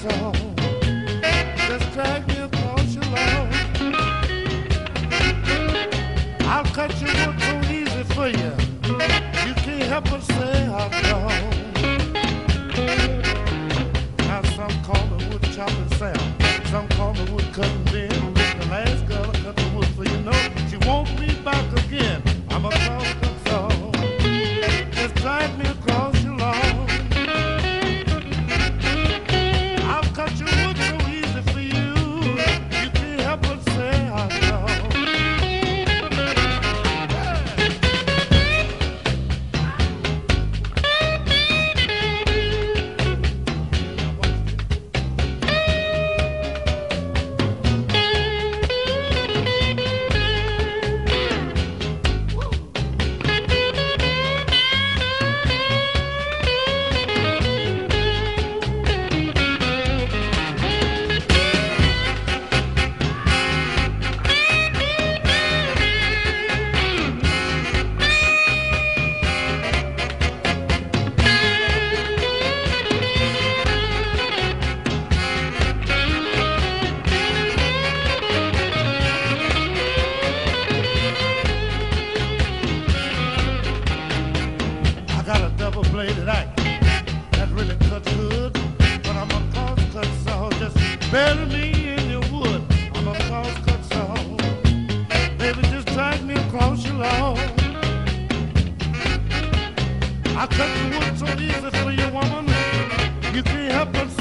saw. Just drag me across your lawn. I'll cut your wood so easy for you. You can't help but say how long. Now some call me wood chopping Sam. Some call me wood cutting Ben. The last girl I cut the wood for, you know, she won't be back again. I'm a cross-cut saw. Just drag me across your lawn. I'll cut your wood so easy for you. You can't help but say how long. I got a double-bladed axe that really cuts good, but I'm a cross-cut saw. Just bury me in your wood. I'm a cross-cut saw. Baby, just drag me across your lawn. I cut the wood so easy for you, woman. You can't help but